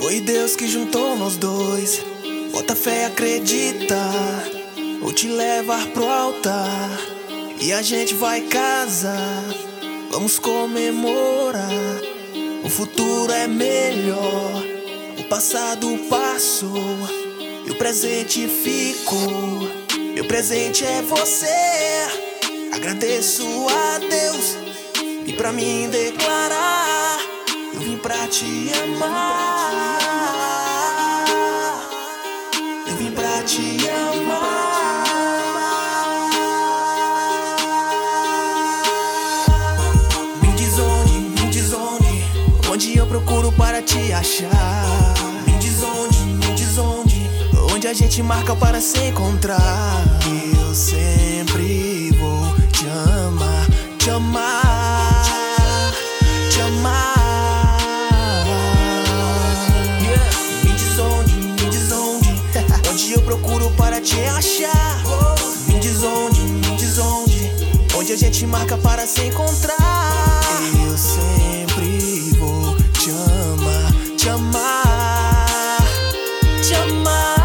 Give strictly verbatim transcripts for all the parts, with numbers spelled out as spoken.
Foi Deus que juntou nós dois. Bota fé, acredita, vou te levar pro altar e a gente vai casar. Vamos comemorar. O futuro é melhor. O passado passou e o presente ficou. Meu presente é você. Agradeço a Deus e pra mim declarar, eu vim pra te amar. Eu vim pra te amar. Me diz onde, me diz onde, onde eu procuro para te achar. Me diz onde, me diz onde, onde a gente marca para se encontrar. Eu sempre vou te amar, te amar, te amar. Yeah. Me diz onde, me diz onde, onde eu procuro para te achar. Me diz onde, me diz onde, onde a gente marca para se encontrar. Eu sempre vou te amar, te amar, te amar.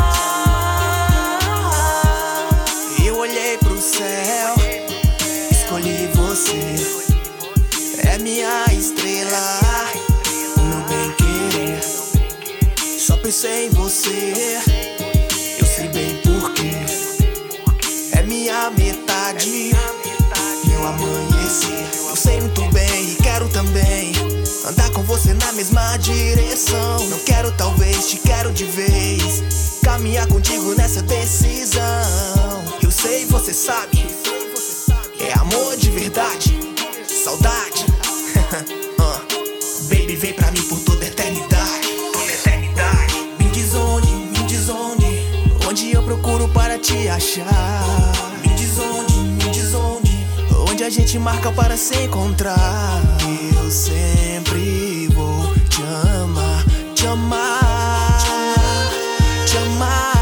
Eu olhei pro céu, escolhi você. É minha estrela, meu bem querer. Só pensei em você, eu sei bem porquê. É minha metade, meu amanhecer. Eu sei muito bem e quero também andar com você na mesma direção. Não quero talvez, te quero de vez. Caminhar contigo nessa decisão. Eu sei, você sabe, é amor de verdade, saudade. uh. Baby, vem pra mim por toda eternidade, toda eternidade. Me diz onde, me diz onde, onde eu procuro para te achar. Me diz onde, me diz onde, onde a gente marca para se encontrar. Eu sempre vou te amar, te amar, te amar.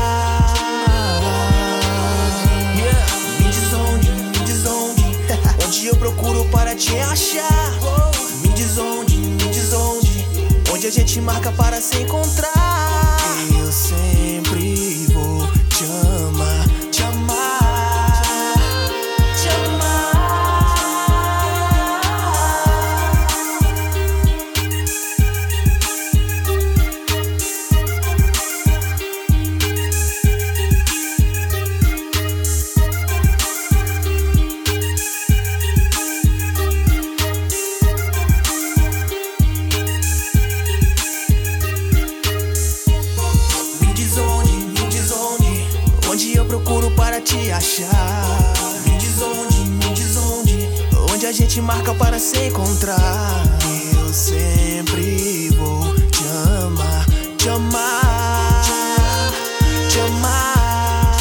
Yeah. Me diz onde, me diz onde, onde eu procuro para te achar. Me diz onde, me diz onde, onde a gente marca para se encontrar. Eu sempre vou te amar, te amar, te amar. Me diz onde, me diz onde, onde eu procuro para te achar. Me diz onde, me diz onde, onde a gente marca para se encontrar. Eu sempre vou te amar, te amar, te amar.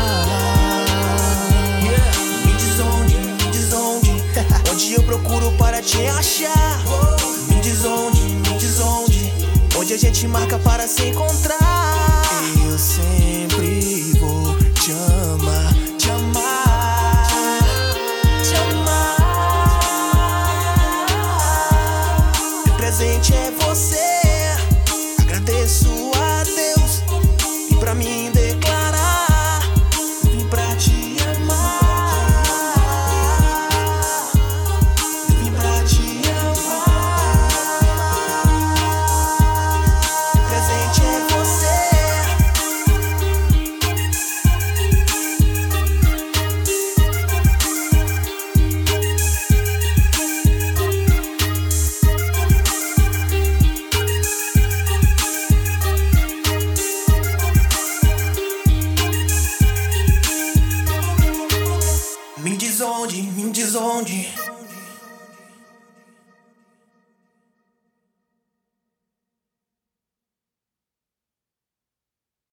Yeah. Me diz onde, me diz onde, onde eu procuro para te achar. Me diz onde, me diz onde, onde a gente marca para se encontrar. Eu sempre vou te amar, te amar, te amar. Meu presente é você. Agradeço a Deus e pra mim declarar, vim pra te amar. Vim pra te amar. Meu presente é você. Me diz onde, me diz onde,